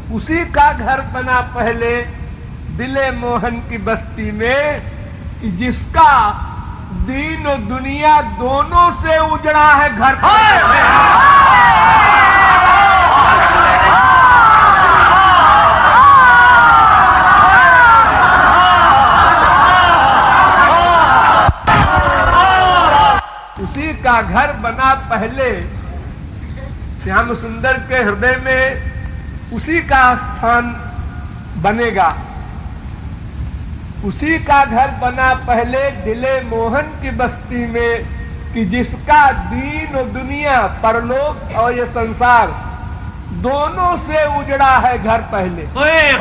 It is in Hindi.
उसी का घर बना पहले दिले मोहन की बस्ती में, कि जिसका दीन और दुनिया दोनों से उजड़ा है घर उसी का घर बना पहले श्याम सुंदर के हृदय में उसी का स्थान बनेगा। उसी का घर बना पहले दिले मोहन की बस्ती में, कि जिसका दीन और दुनिया परलोक और ये संसार दोनों से उजड़ा है घर पहले।